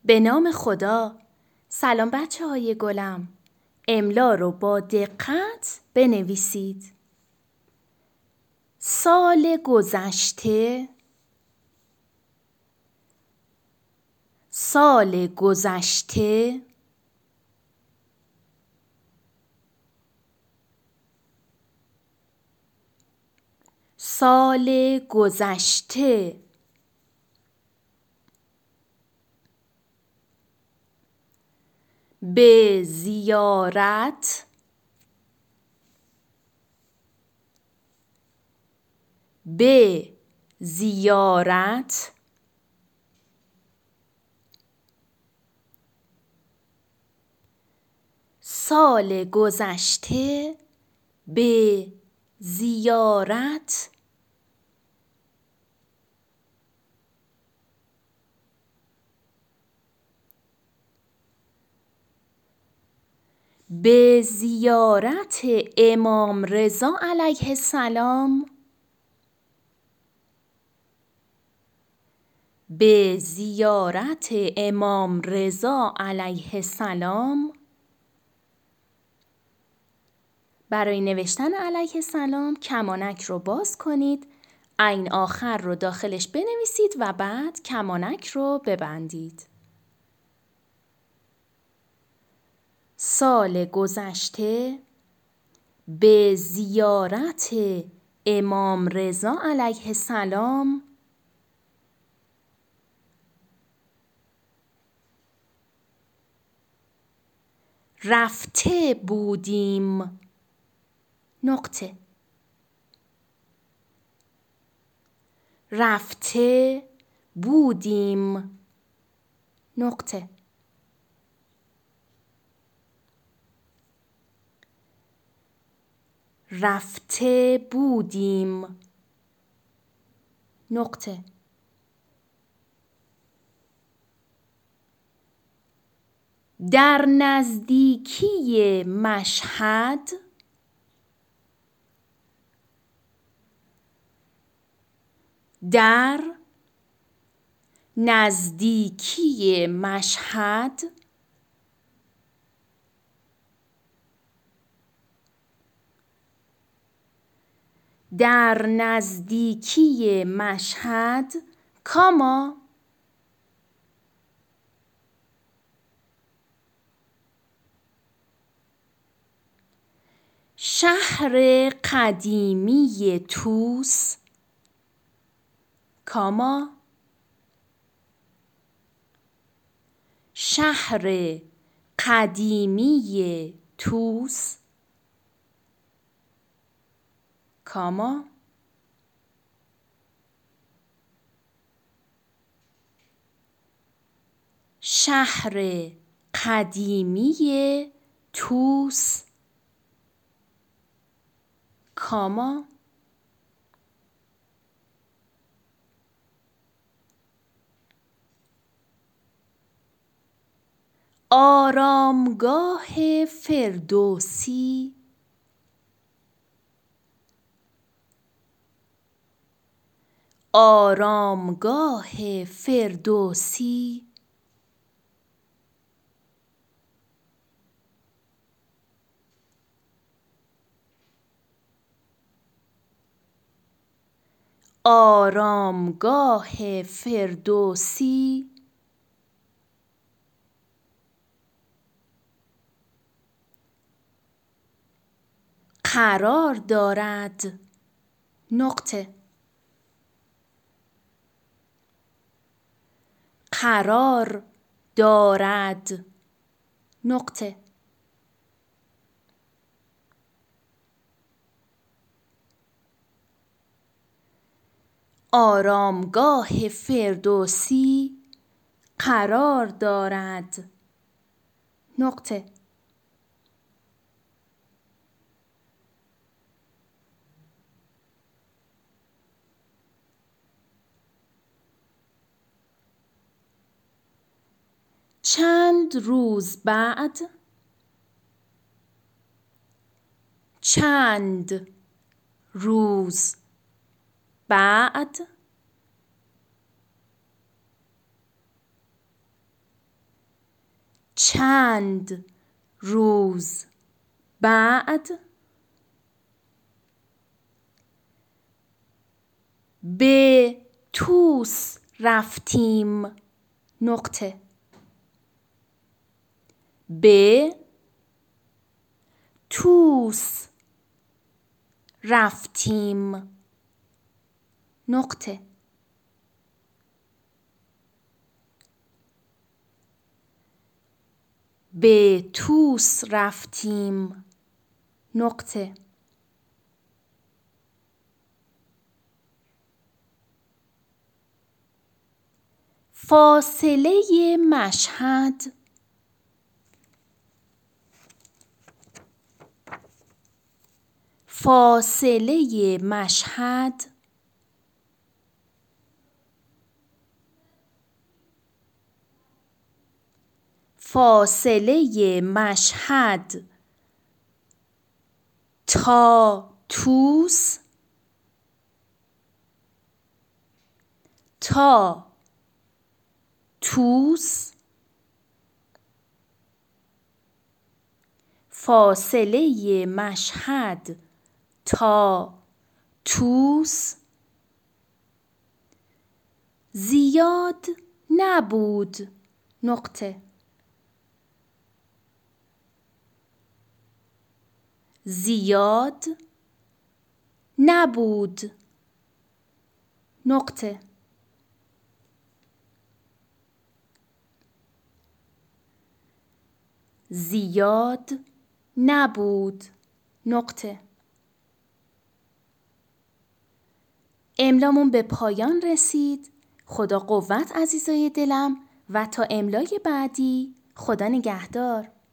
به نام خدا. سلام بچه های گلم. املا رو با دقت بنویسید. سال گذشته، سال گذشته، سال گذشته، به زیارت، به زیارت، سال گذشته، به زیارت، به زیارت امام رضا علیه السلام، به زیارت امام رضا علیه السلام. برای نوشتن علیه السلام کمانک رو باز کنید، عین آخر رو داخلش بنویسید و بعد کمانک رو ببندید. سال گذشته، به زیارت امام رضا علیه السلام، رفته بودیم. نقطه. رفته بودیم. نقطه. رفته بودیم. نقطه. در نزدیکی مشهد، در نزدیکی مشهد، در نزدیکی مشهد، کاما، شهر قدیمی طوس، کاما، شهر قدیمی طوس، کاما، شهر قدیمی طوس، کاما. آرامگاه فردوسی، آرامگاه فردوسی، آرامگاه فردوسی، قرار دارد. نقطه. قرار دارد. نقطه. آرامگاه فردوسی قرار دارد. نقطه. چند روز بعد، چند روز بعد، چند روز بعد به توس رفتیم نقطه. به توس رفتیم نقطه. به توس رفتیم نقطه. فاصله مشهد فاصله مشهد فاصله مشهد تا توس تا توس فاصله مشهد تا توس زیاد نبود نقطه. زیاد نبود نقطه. زیاد نبود نقطه. املامون به پایان رسید. خدا قوت عزیزای دلم و تا املای بعدی خدا نگهدار.